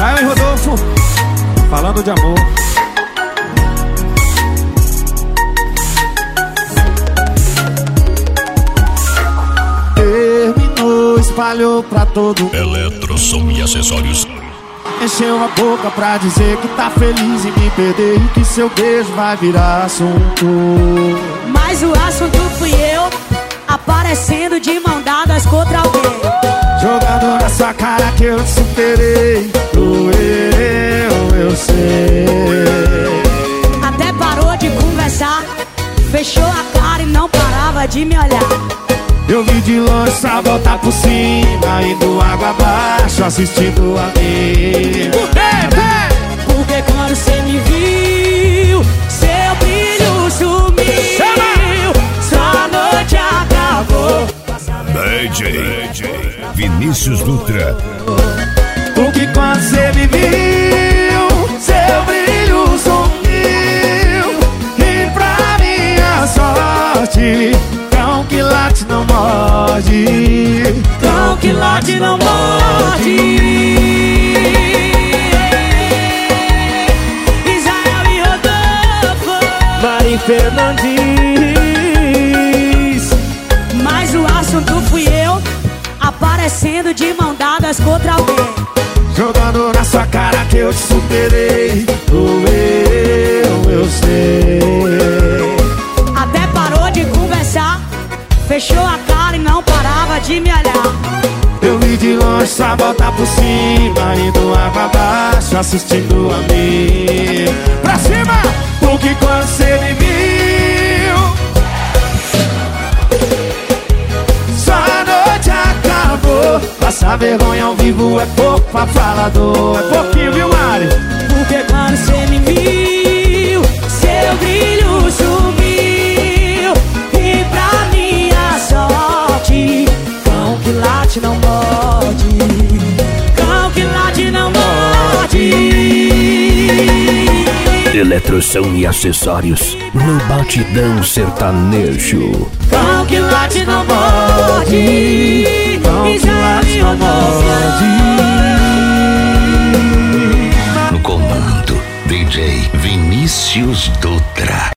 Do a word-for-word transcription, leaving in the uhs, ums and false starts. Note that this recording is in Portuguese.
Israel e Rodolfo, falando de amor. Terminou, espalhou pra todo mundo. Eletrosom e acessórios. Encheu a boca pra dizer que tá feliz em me perder e que seu beijo vai virar assunto. Mas o assunto fui eu, aparecendo de mão dadas contra alguém. Jogando na sua cara que eu te superei. Doeu, eu sei. Até parou de conversar, fechou a cara e não parava de me olhar. Eu vi de longe só voltar por cima, indo água abaixo, assistindo a mim. Porque quando cê me viu, seu brilho sumiu, sua noite acabou. D J Vinícius Dutra. Porque quando cê me viu, seu brilho sumiu, e pra minha sorte, cão que late não morde, Cão que late não morde. Israel e Rodolfo, Mari Fernandes. mas o assunto fui eu, aparecendo de mão dadas contra alguém. Jogando na sua cara que eu te superei. Doeu, eu sei. Até parou de conversar, fechou a cara e não parava de me olhar. Eu vi de longe só voltar por cima, indo água abaixo, assistindo a mim. Pra cima! Porque quando cê me viu, sua noite acabou. Passar vergonha ao vivo é pouco pra falador. É pouquinho, viu, Mari? Porque quando cê me viu, seu brilho sumiu, e pra minha sorte, cão que late não morde, cão que late não morde. Eletrosom e acessórios no Batidão Sertanejo. Cão que late não morde.